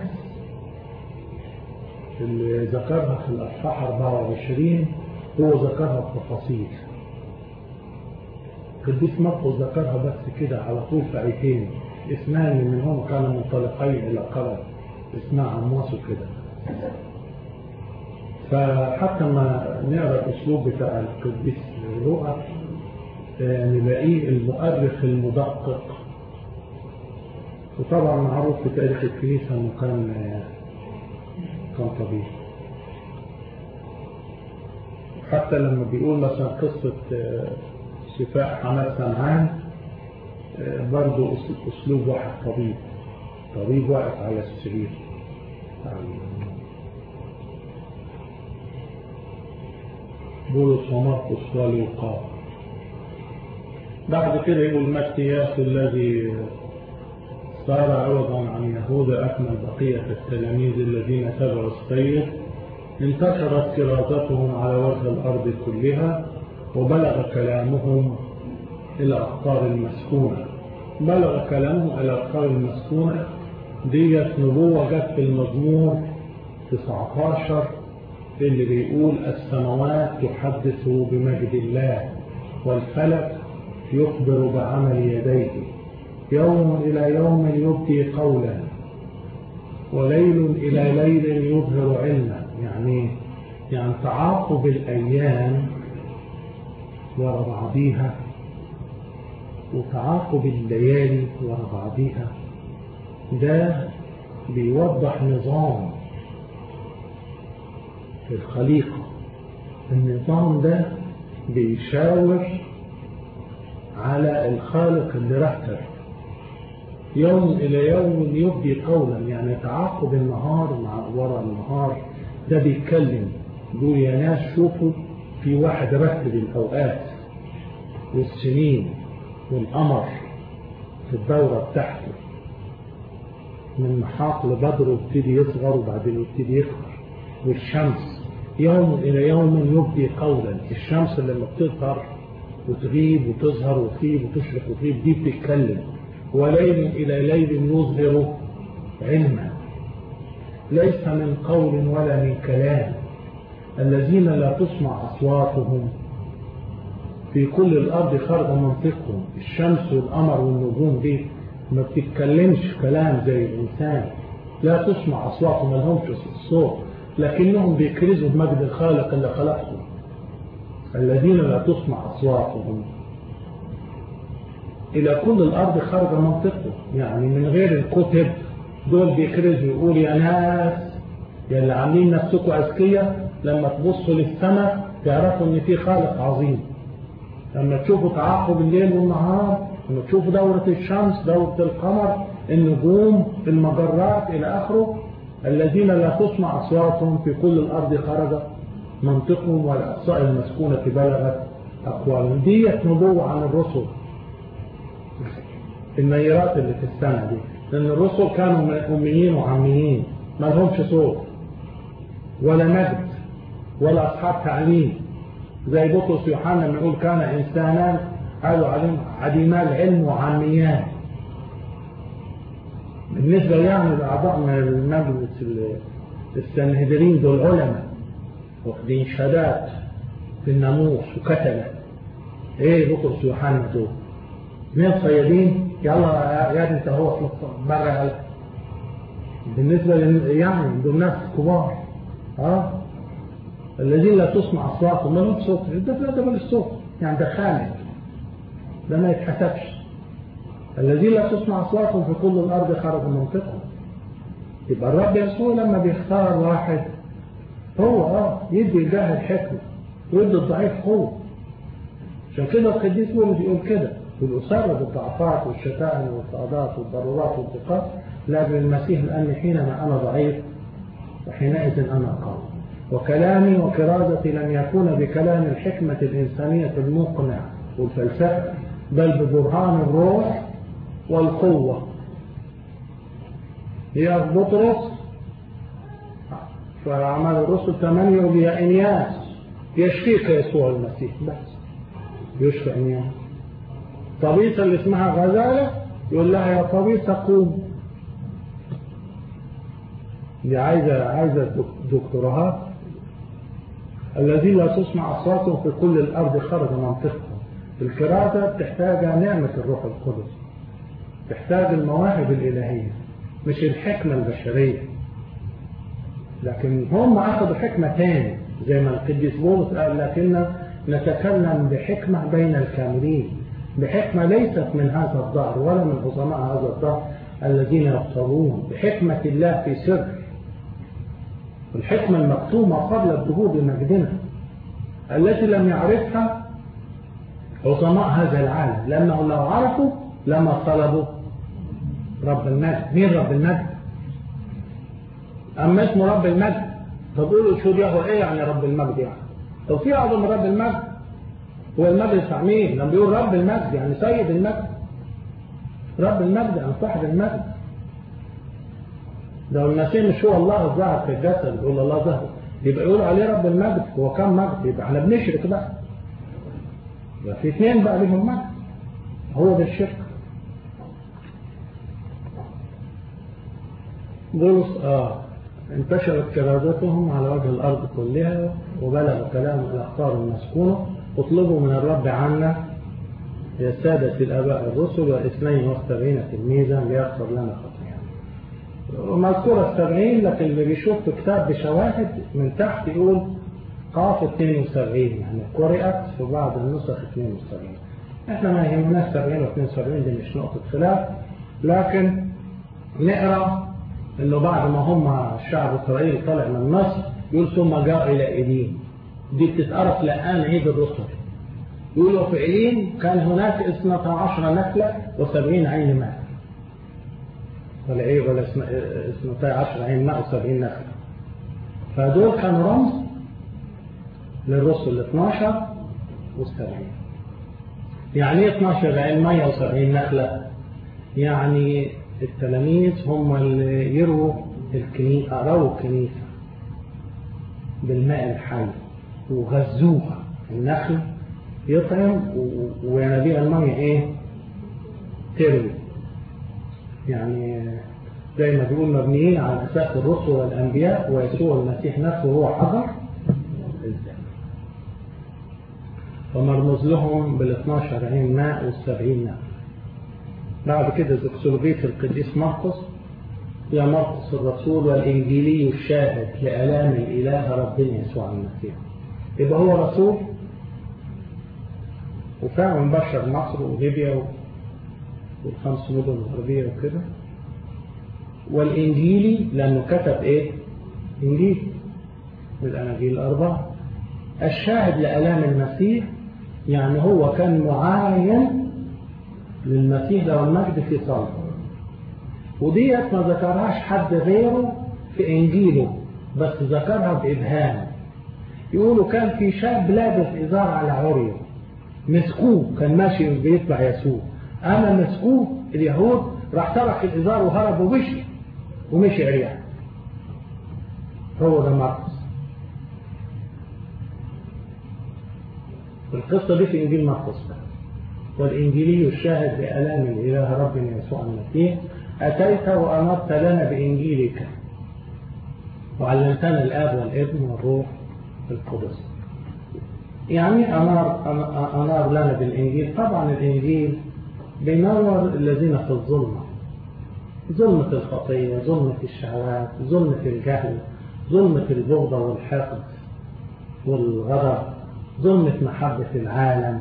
اللي ذكرها في الأصحاح أربعة وعشرين هو ذكرها بتفاصيل. القديس مرقس ذكرها بس كده على طول في آيتين، اثنان منهم كانوا منطلقين إلى قرية اسمها عمواس وكده. فحتى ما نقرأ الأسلوب بتاع القديس لوقا نلاقيه المؤرخ المدقق، وطبعا معروف في تاريخ الكنيسة انه كان كان طبيب. حتى لما بيقول مثلا قصة شفاء حماد سمعان برضو أسلوب واحد طبيب، طبيب واقف على السرير. بولس ومرقس ولوقا. بعد كده يقول متياس الذي صار عوضا عن يهوذا أكمل بقية التلاميذ الذين تبعوا السيد، انتشرت كرازتهم على وجه الأرض كلها، وبلغ كلامهم إلى أقطار المسكونة. بلغ كلامهم إلى أقطار المسكونة ديت نبوة جت في المزمور تسعة عشر اللي بيقول السماوات تحدث بمجد الله، والفلك يخبر بعمل يديه، يوم إلى يوم يبدي قولا، وليل إلى ليل يظهر علما. يعني يعني تعاقب الأيام وراء بعضيها، وتعاقب الليالي وراء بعضيها، ده بيوضح نظام في الخليقة. النظام ده بيشاور على الخالق اللي رتب. يوم إلى يوم يبدي قولا، يعني تعاقب النهار مع وراء النهار. ده بيتكلم بيقول يا ناس شوفوا في واحد رتب الأوقات والسنين والقمر في الدورة بتاعته، من محاق لبدر وابتدي يصغر وبعدين يبتدي يكبر. والشمس يوم إلى يوم يبدي قولا، الشمس اللي لما بتظهر وتغيب وتظهر وتغيب وتشرق وتغيب دي بتتكلم. وليل إلى ليل يظهر علما، ليس من قول ولا من كلام، الذين لا تسمع أصواتهم في كل الأرض خارج منطقهم. الشمس والقمر والنجوم دي ما بتتكلمش كلام زي الإنسان، لا تسمع أصواتهم، ما لهمش صوت، لكنهم بيكرزوا بمجد الخالق اللي خلقهم. الذين لا تسمع أصواتهم إلى كل الأرض خارج منطقهم، يعني من غير الكتب دول بيكرزوا يقول يا ناس يا اللي عاملين نفسكم أذكياء، لما تبصوا للسماء تعرفوا إن في خالق عظيم. لما تشوفوا تعاقب الليل والنهار، لما تشوفوا دورة الشمس، دورة القمر، النجوم، المجرات إلى آخره. الذين لا تسمع أصواتهم في كل الأرض خرج منطقهم والأقصاء المسكونة بلغت أقوالهم. ديت نبوة عن الرسل، النيرات اللي في السنة دي، لأن الرسل كانوا أميين وعميين، ما لهمش صوت ولا مجد ولا أصحاب تعليم. زي بطرس يوحنا بنقول كان إنسانان قالوا عليهم عديما العلم وعميان. بالنسبة يعني لأعضاء من المجلس السنهدرين دول علماء واخدين شهادات في الناموس وكتلة. ايه بطرس يوحنا دول؟ اثنين صيادين، يلا يا انت هو بره. بالنسبة يعني دول ناس كبار. اه الذين لا تسمع اصواتهم، ما لهم صوت، ده لا ده الصوت يعني ده خالد، ده ما يتحسبش. الذين لا تسمع اصواتهم في كل الارض خرج منطقهم. يبقى الرب يسوع لما بيختار واحد هو اه يدي الجاهل حكمه ويدي الضعيف قوه. عشان كده القديس بولس بيقول كده، بالأسرة بالضعفات والشتائم والصعدات والضرورات والضيقات لاجل المسيح، لأني حينما أنا ضعيف وحينئذ أنا قوي، وكلامي وكرازتي لم يكون بكلام الحكمة الإنسانية المقنع والفلسفة، بل ببرهان الروح والقوة. هي بطرس في أعمال الرسل ثمانية يقول يا إنياس يشفيك يسوع المسيح، بس يشفى إنياس. طبيسة اللي اسمها غزالة يقول لها يا طبيسة قوم. دي عايزة عايزة دكتوراه. الذين لا تسمع أصواتهم في كل الأرض خرج منطقهم. الكرازة بتحتاج نعمة الروح القدس، تحتاج المواهب الإلهية مش الحكمة البشرية. لكن هم أخذوا حكمة تاني زي ما القديس بولس قال لكن نتكلم بحكمة بين الكاملين، بحكمة ليست من هذا الدهر ولا من عظماء هذا الدهر الذين يبطلون، بحكمة الله في سر، الحكمة المكتومة قبل الظهور بمجدنا التي لم يعرفها عظماء هذا العالم، لأنهم لو عرفوا لما طلبوا رب المجد. مين رب المجد؟ أما اسمه رب المجد فقولوا شو ياهو ايه يعني رب المجد؟ يعني لو في أعظم من رب المجد هو المجد بتاع مين؟ لما بيقول رب المجد يعني سيد المجد، رب المجد يعني صاحب المجد. لو المسيح مش هو الله الظاهر في الجسد يقول الله ظهر يبقى يقول عليه رب المجد، هو كم مجد؟ يبقى احنا بنشرك بقى، يبقى في اثنين بقى ليهم مجد، هو ده الشرك. بولس اه انتشرت كرازتهم على وجه الارض كلها وبلغ كلام الاخطار المسكونه. اطلبوا من الرب عنا يا سادة الاباء الرسل واثنين وسبعين تلميذا ليغفر لنا خطايانا. مذكورة السبعين لكن اللي بيشوف في كتاب بشواهد من تحت يقول قاف اثنين وسبعين، يعني قرأت في بعض النسخ اثنين وسبعين. احنا ما يهمناش سبعين و اثنين وسبعين، دي مش نقطة خلاف، لكن نقرأ انه بعد ما هم الشعب اسرائيل طلع من مصر يقول ثم جاء الى ايلين، دي بتتقرأ لآن عيد الرسل. يقولوا في ايلين كان هناك اثنتا عشر نخلة وسبعين عين ماء، ولا ايه ولا اثنتا عشر عين ماء وسبعين نخلة. فدول كانوا رمز للرسل الاثناشر والسبعين. يعني ايه اثناشر عين ماء وسبعين نخلة؟ يعني التلاميذ هم اللي يرووا الكنيسة، رووا الكنيسة بالماء الحي وغزوها، النخل يطعم وينابيع الماء ايه تروي. يعني زي ما بيقول مبنيين على اساس الرسل والانبياء ويسوع المسيح نفسه هو حجر ومرموز لهم بالاثناشر عين ماء والسبعين نار. بعد كده زوكسولوجية القديس مرقس: يا مرقس الرسول والإنجيلي الشاهد لآلام الإله ربنا يسوع المسيح. يبقى هو رسول وفعلا بشر مصر وليبيا والخمس مدن الغربية وكده، والإنجيلي لأنه كتب إيه؟ إنجيل من الأناجيل الأربعة. الشاهد لآلام المسيح يعني هو كان معاين للمسيح له المجد في صلبه، وديت ما ذكرهاش حد غيره في إنجيله، بس ذكرها بإبهام. يقولوا كان في شاب لابس إزار على عريه، مسكوه، كان ماشي بيتبع يسوع، أما مسكوه اليهود، راح ترك الإزار وهرب ومشي ومشي عريان. هو ده مرقس. القصة دي في إنجيل مرقس. والإنجيلي الشاهد بآلام الإله ربنا يسوع المسيح: أتيت وأمرت لنا بإنجيلك وعلمتنا الآب والابن والروح القدس. يعني أنار, أنار لنا بالإنجيل. طبعا الإنجيل بينور الذين في الظلمة، ظلمة الخطية، ظلمة الشهوات، ظلمة الجهل، ظلمة البغضة والحقد والغضب، ظلمة محبة العالم.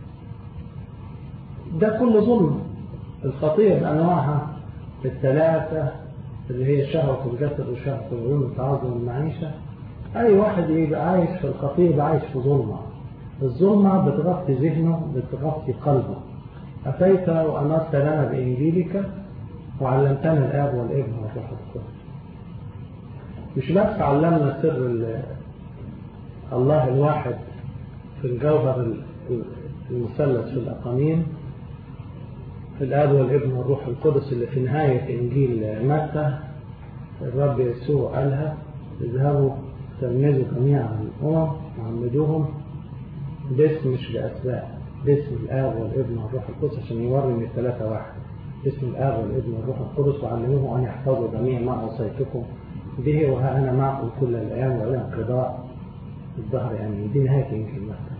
ده كل ظلم. الخطية بأنواعها الثلاثة اللي هي شهوة الجسد وشهوة العيون والتعظم المعيشة. أي واحد يبقى عايش في الخطية يبقى عايش في ظلمة. الظلمة بتغطي ذهنه، بتغطي قلبه. أتيت وأمرت لنا بإنجيلك وعلمتنا الآب والابن والروح القدس. مش بس علمنا سر الله الواحد في الجوهر المثلث في الأقانيم، في الآب والابن والروح القدس، اللي في نهاية إنجيل متى الرب يسوع قالها: اذهبوا تلمذوا جميع الأمم وعمدوهم باسم، مش بأسماء، باسم الآب والابن والروح القدس، عشان يوري من الثلاثة واحد. باسم الآب والابن والروح القدس وعلموه أن يحفظوا جميع ما أوصيتكم به، وها أنا معكم كل الأيام وإلى انقضاء الظهر. يعني دي نهاية إنجيل متى.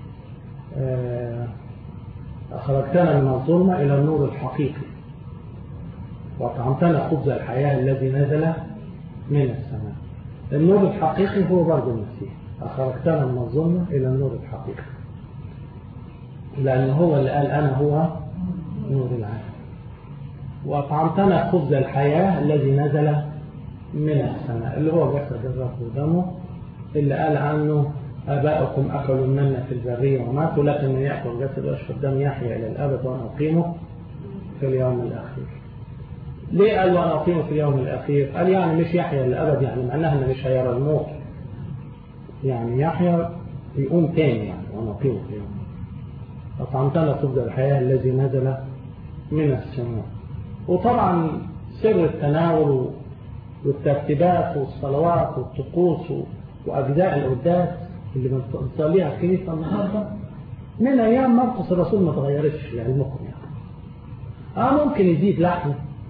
أخرجتنا من الظلمة إلى النور الحقيقي وأطعمتنا خبز الحياة الذي نزل من السماء. النور الحقيقي هو برضه المسيح. أخرجتنا من الظلمة إلى النور الحقيقي، لأنه هو اللي قال أنا هو نور العالم. وأطعمتنا خبز الحياة الذي نزل من السماء، اللي هو جسد الرب ودمه، اللي قال عنه آباؤكم أكلوا المن في البرية وماتوا، لكن من يأكل جسد ويشرب دم يحيا إلى الأبد وأنا أقيمه في اليوم الأخير. ليه قال وأنا أقيمه في اليوم الأخير؟ قال يعني مش يحيا إلى الأبد، يعني معناها أنه مش هيرى الموت، يعني يحيا يقوم تاني، يعني وأنا أقيمه في اليوم. أطعمتنا خبز الحياة الذي نزل من السماء. وطبعا سر التناول والترتيبات والصلوات والطقوس وأجزاء القداس اللي بنصليها الكنيسة النهارده من أيام مرقس الرسول ما تغيرتش لعلمكم يعني. اه ممكن يزيد لحم،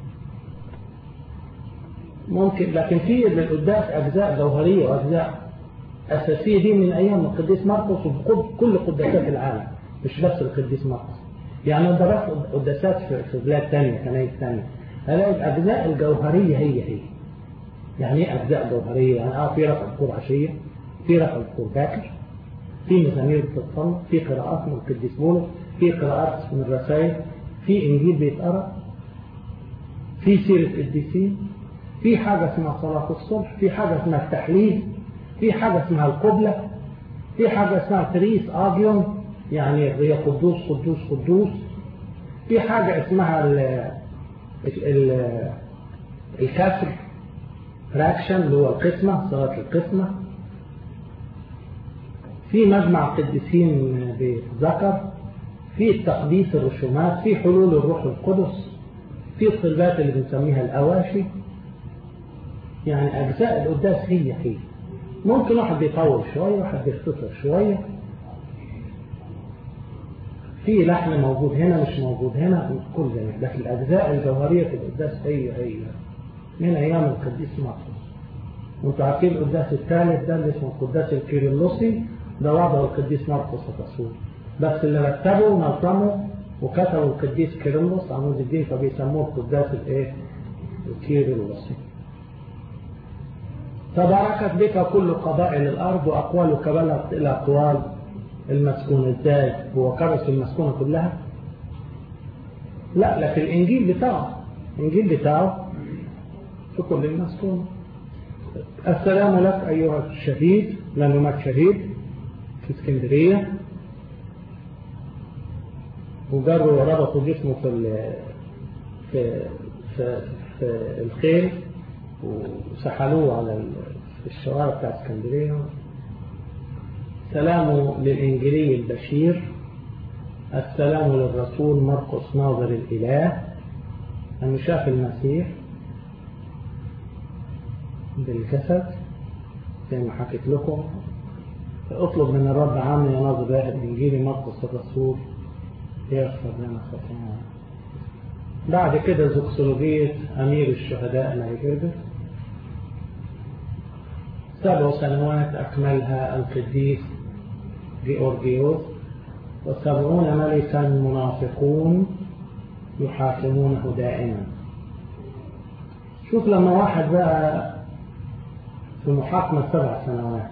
ممكن، لكن في للقداس أجزاء جوهرية وأجزاء أساسية دي من أيام القديس مرقس وكل قداسات العالم، مش بس القديس مرقس. يعني ده بس قداسات في بلاد تانية، كنايس تانية، هلاقي الأجزاء الجوهرية هي هي. يعني ايه أجزاء جوهرية؟ يعني اه في رفع الكور عشية، في رفع الكور باكر، في مزامير بتتصلى، في قراءات من القديس بولس، في قراءات من الرسائل، في إنجيل بيتقرأ، في سيرة القديسين، في حاجة اسمها صلاة الصبح، في حاجة اسمها التحليل، في حاجة اسمها القبلة، في حاجة اسمها تريس آجيون، يعني هي قدوس قدوس قدوس، في حاجة اسمها ال ال الكسر فراكشن اللي هو القسمة، صلاة القسمة، في مجمع القديسين بذكر، في التقديس الرسومات، في حلول الروح القدس، في الصلبات اللي بنسميها الأواشي. يعني أجزاء القداس هي هي. ممكن واحد بيطول شوية، واحد بيختصر شوية، في لحن موجود هنا مش موجود هنا، كل ذلك، لكن الأجزاء الجوهرية في القداس هي هي من أيام القديس مرقس. وانتوا عارفين القداس الثالث ده اللي اسمه القداس الكيرلسي، ده وضعه القديس مرقس الرسول، بس اللي رتبوا ونظموا وكتبوا القديس كيرلس عمود الدين، فبيسموه القداس الايه؟ الكيرلسي. تباركت بك كل قبائل الارض واقوالك بلغت الى اقوال المسكون. ازاي؟ هو كرس المسكونه كلها؟ لا، لكن الانجيل بتاعه الانجيل بتاعه في كل المسكونه. السلام لك ايها الشهيد، لانه مات شهيد في اسكندريه، وجروا وربطوا جسمه في في في, في الخيل وسحلوه على الشوارع بتاع اسكندريه. سلام للإنجيلي البشير. السلام للرسول مرقس ناظر الإله، أنه شاف المسيح بالجسد زي ما حكيت لكم. اطلب من الرب عامل يا ناظر الإله الإنجيلي مرقس الرسول يغفر لنا خطايانا. بعد كده زوكسولوجية أمير الشهداء نايجرجس. سبع سنوات أكملها القديس جيورجيوس، وسبعون ملكا منافقون يحاكمونه دائما. شوف لما واحد بقى في محاكمة سبع سنوات،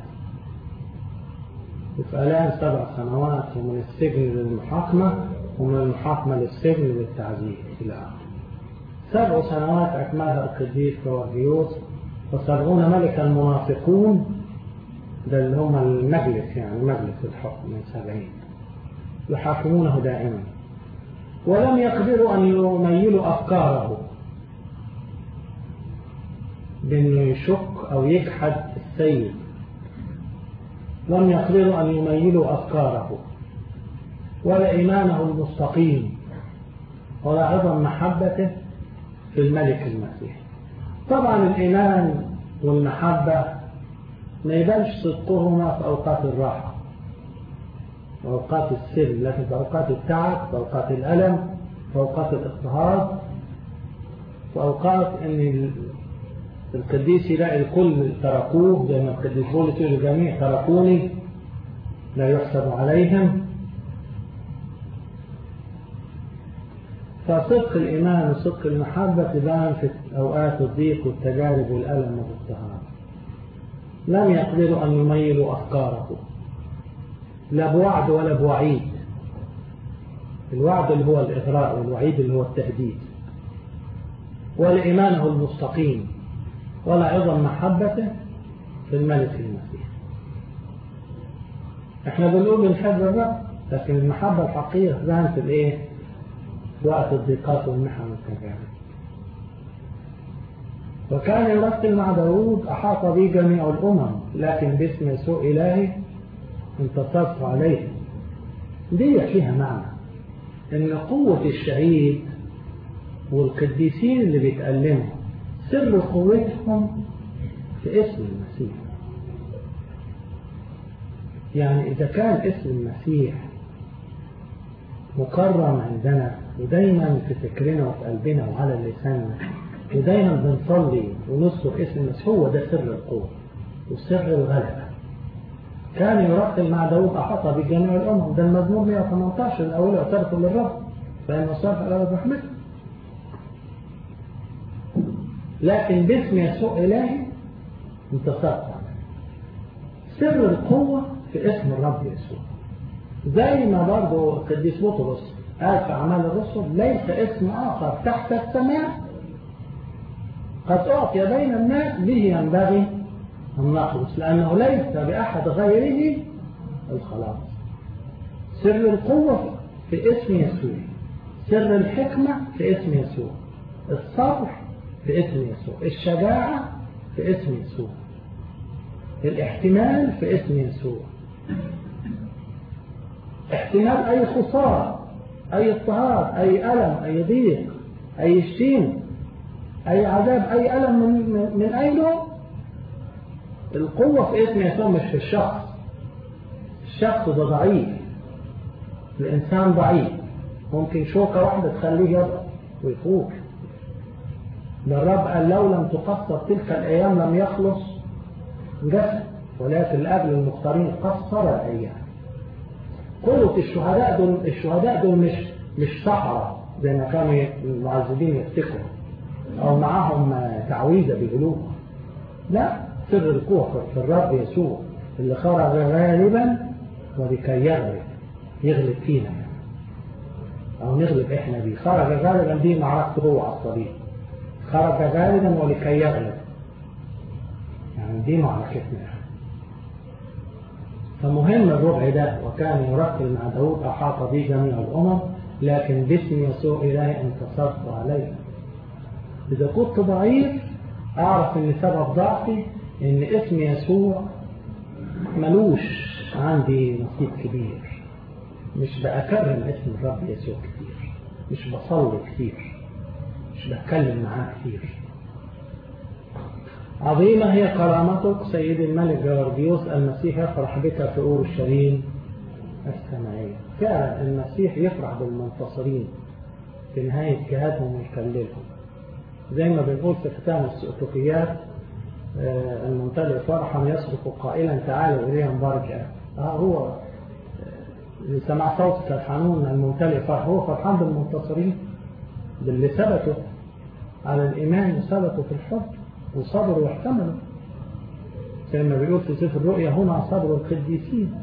يفعلان سبع سنوات، ومن السجن للمحاكمة ومن المحاكمة للسجن للتعذيب إلى آخره. سبع سنوات أكملها القديس جيورجيوس، وسبعون ملكا منافقون، ده اللي هم المجلس، يعني مجلس الحكم من سبعين، يحاكمونه دائما، ولم يقدروا أن يميلوا أفكاره بأنه يشك أو يجحد السيد. لم يقدروا أن يميلوا أفكاره ولا إيمانه المستقيم ولا عظم محبته في الملك المسيح. طبعا الإيمان والمحبة ما يبانش صدقهما في أوقات الراحة وأوقات السر، لكن في أوقات التعب، في أوقات الألم، في أوقات الاضطهاد، في أوقات أن القديس يلاقي الكل تركوه، زي ما القديس بولس يقول الجميع تركوني لا يحسب عليهم. فصدق الإيمان وصدق المحبة تبان في أوقات الضيق والتجارب والألم والاضطهاد. لم يقدروا أن يميلوا أفكاره، لا بوعد ولا بوعيد. الوعد اللي هو الإغراء، والوعيد اللي هو التهديد، ولا إيمانه المستقيم ولا عظم محبته في الملك المسيح. احنا بنقول بنحب الرب، لكن المحبة الحقيقية تبان في الايه؟ وقت الضيقات والمحن والتجارب. وكان يرتل مع داود أحاط بي جميع الأمم، لكن باسم يسوع إلهي انتصرت عليه. دي فيها معنى ان قوة الشهيد والقديسين اللي بيتألموا سر قوتهم في اسم المسيح. يعني إذا كان اسم المسيح مكرم عندنا ودايما في فكرنا وفي قلبنا وعلى لساننا، ودايما بنصلي ونذكر اسم المسيح، هو ده سر القوة وسر الغلبة. كان يرتل مع داود أحاط بجميع الأمم، ده المزمور مئة وثمانية عشر الأول، اعترفوا للرب فإنه صرف على رحمته. لكن باسم يسوع إلهي انتصرت عليه. سر القوة في اسم الرب يسوع. زي ما برضو القديس بطرس قال في أعمال الرسل: ليس اسم آخر تحت السماء قد أعطي بين الناس به ينبغي أن نخلص، لأنه ليس بأحد غيره الخلاص. سر القوة في اسم يسوع، سر الحكمة في اسم يسوع، الصبر في اسم يسوع، الشجاعة في اسم يسوع، الاحتمال في اسم يسوع. احتمال أي خسارة، أي اضطهاد، أي ألم، أي ضيق، أي شتيم، أي عذاب، أي ألم من, من أي نوع. القوة في اسم يسوع مش في الشخص. الشخص ده ضعيف، الإنسان ضعيف، ممكن شوكة واحدة تخليه يضعف ويفوق. ده الرب قال: لو لم تقصر تلك الأيام لم يخلص جسد، ولكن لأجل المختارين قصر الأيام. قوة الشهداء دول الشهداء دول مش مش صحراء زي ما كانوا المعذبين يفتكروا أو معاهم تعويذة بيقولوها. لا، سر القوة في الرب يسوع اللي خرج غالبا ولكي يغلب يغلب فينا يعني. أو نغلب إحنا بيه. خرج غالبا دي معركته هو على الصليب، خرج غالبا ولكي يغلب يعني دي معركتنا. فمهم الربع ده، وكان يرتل مع داود أحاط به جميع الأمم لكن باسم يسوع إلهي انتصرت عليه. إذا كنت ضعيف أعرف إن سبب ضعفي إن اسم يسوع ملوش عندي نصيب كبير، مش بأكرم اسم الرب يسوع كتير، مش بصلي كتير، مش بتكلم معاه كتير. عظيمة هي كرامتك سيد الملك جورجيوس، المسيح يفرح بك في أورشليم السماوية. فعلا المسيح يفرح بالمنتصرين في نهاية جهادهم ويكللهم، زي ما بنقول في ختام السؤتوكيات الممتلئ فرحا يصرخ قائلا تعالوا إليه مبارك. آه هو سمع صوت فرحانون الممتلئ فرح، هو فرحان بالمنتصرين باللي ثبتوا على الإيمان وثبتوا في الحب وصبروا واحتملوا، زي ما بيقول في سفر الرؤيا هنا صبر القديسين.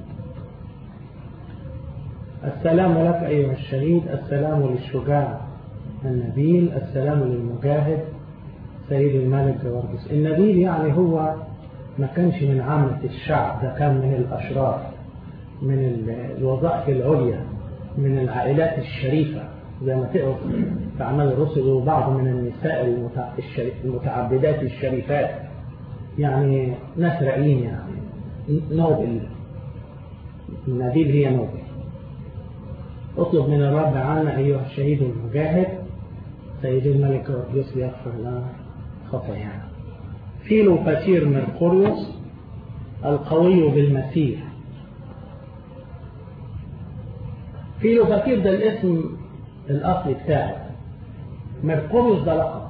السلام لك أيها الشهيد، السلام للشجاع النبيل، السلام للمجاهد سيد الملك جورجيوس. النبيل يعني هو ما كانش من عامة الشعب، ده كان من الأشراف، من الوظائف العليا، من العائلات الشريفة، زي ما تقرأ في أعمال الرسل وبعض من النساء المتعبدات الشريفات، يعني ناس رائعين، يعني نوبل. النبيل هي نوبل. اطلب من الرب عنا أيها الشهيد المجاهد سيد الملك جورجيوس ليغفر لنا خطايانا. فيلو باتير مرقوريوس القوي بالمسيح. فيلو باتير ده الاسم الأصلي بتاعه، مرقوريوس ده لقب.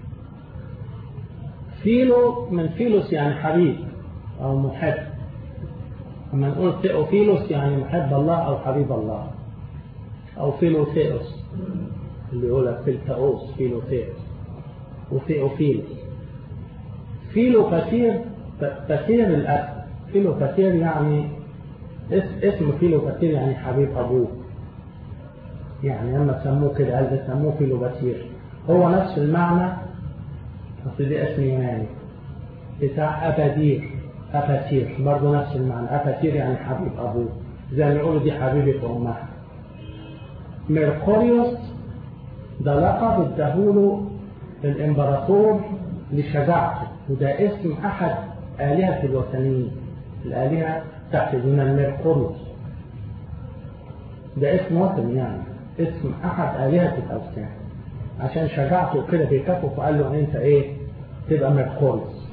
فيلو من فيلوس يعني حبيب أو محب، لما نقول ثيوفيلوس يعني محب الله أو حبيب الله، أو فيلوثيوس اللي يقولك فيلتاوس فيلوثيوس وثيوفيلوس. فيلو باتير باتير الأب، فيلو باتير يعني اسم فيلو باتير يعني حبيب أبوه، يعني لما سموه كده قال ده سموه فيلو باتير، هو نفس المعنى أصل ده اسم يوناني بتاع أبادير، أباتير برضه نفس المعنى، أباتير يعني حبيب أبوه، زي ما يقولوا دي حبيبة أمها. مرقوريوس ده لقب اداهوله الإمبراطور لشجاعته، وده اسم أحد آلهة الوثنيين، الآلهة تحت اليونان. مرقوريوس ده اسم وثني، يعني اسم أحد آلهة الأوثان، عشان شجاعته كده بيكافئه فقال له أنت إيه تبقى مرقوريوس.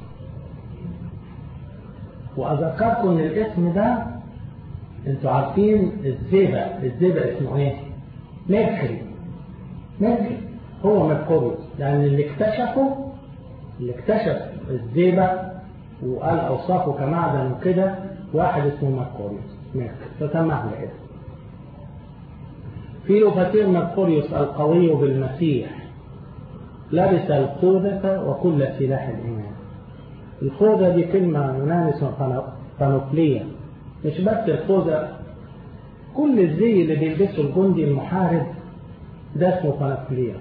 وأذكركم إن الاسم ده أنتوا عارفين الزيبة، الزيبة اسمه إيه؟ ميركوري. ميركوري هو مرقوريوس، لأن اللي اكتشفه اللي اكتشف الزيبة وقال أوصافه كمعدن وكده واحد اسمه مرقوريوس ميركوري، فسمى على كده. فيلو باتير مرقوريوس القوي بالمسيح لبس الخوذة وكل سلاح الإيمان. الخوذة دي كلمة يونانية فانوبلية، مش بس الخوذة، كل الزي اللي بيلبسه الجندي المحارب ده اسمه فانوبلية.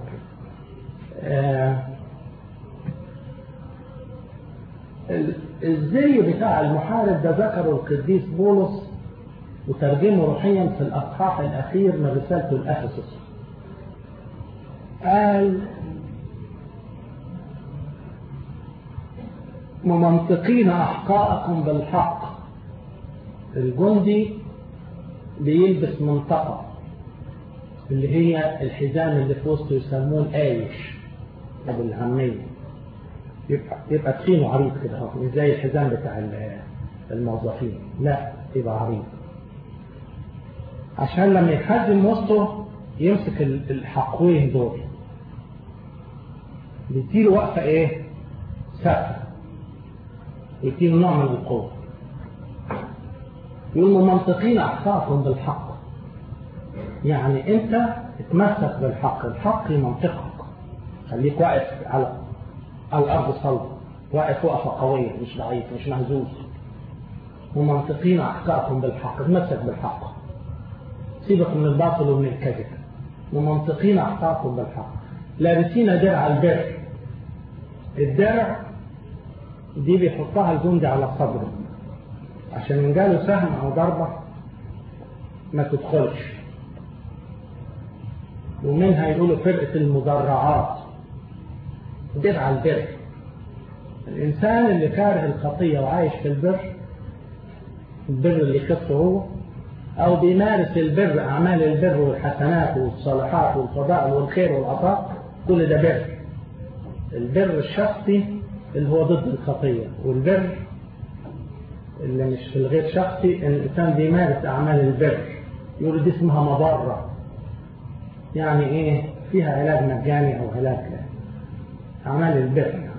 آه الزي بتاع المحارب ده ذكره القديس بولس وترجمه روحيا في الأصحاح الأخير من رسالته لأفسس. قال ممنطقين أحقاءكم بالحق. الجندي بيلبس منطقة اللي هي الحزام اللي في وسطه يسموه الآيش بالعامية، يبقى يبقى تخين وعريض كده، مش زي الحزام بتاع الموظفين، لا يبقى عريض عشان لما يخزن وسطه يمسك الحقوين دول، بيديله وقفة ايه سقف، يديله نوع من القوة. يقول ممنطقين أحقاكم بالحق. يعني أنت اتمسك بالحق، الحق يمنطقك، خليك واقف على الأرض صلبة، واقف وقفة قوية، مش ضعيف، مش مهزوز. ممنطقين أحقاكم بالحق، اتمسك بالحق، سيبك من الباطل ومن الكذب. ممنطقين أحقاكم بالحق، لابسين درع البر. الدرع دي بيحطها الجندي على صدره عشان إن جاله سهم أو ضربة ما تدخلش. ومنها يقولوا فرقة المدرعات، درع البر. الإنسان اللي كاره الخطية وعايش في البر، البر اللي كفه هو، أو بيمارس البر، أعمال البر والحسنات والصالحات والفضائل والخير والعطاء، كل ده بر. البر الشخصي اللي هو ضد الخطية، والبر اللي مش في الغير شخصي، إن الإنسان بيمارس أعمال البر، يقولوا دي اسمها مضرة. يعني إيه؟ فيها علاج مجاني أو علاج أعمال البر يعني.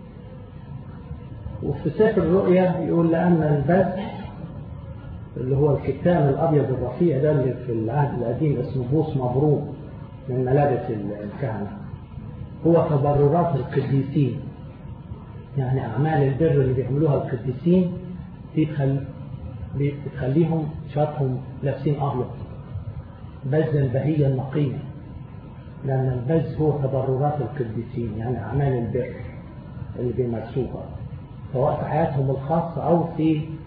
وفي سفر الرؤيا يقول لأن البذل اللي هو الكتان الأبيض الرفيع ده اللي في العهد القديم اسمه بوس مبروك من ملابس الكهنة، هو تبررات القديسين. يعني أعمال البر اللي بيعملوها القديسين بتخليهم شاطهم لابسين أبيض، بذل البهية النقية، لأن البذل هو تبررات القديسين، يعني أعمال البر اللي بيمارسوها سواء في حياتهم الخاصة أو في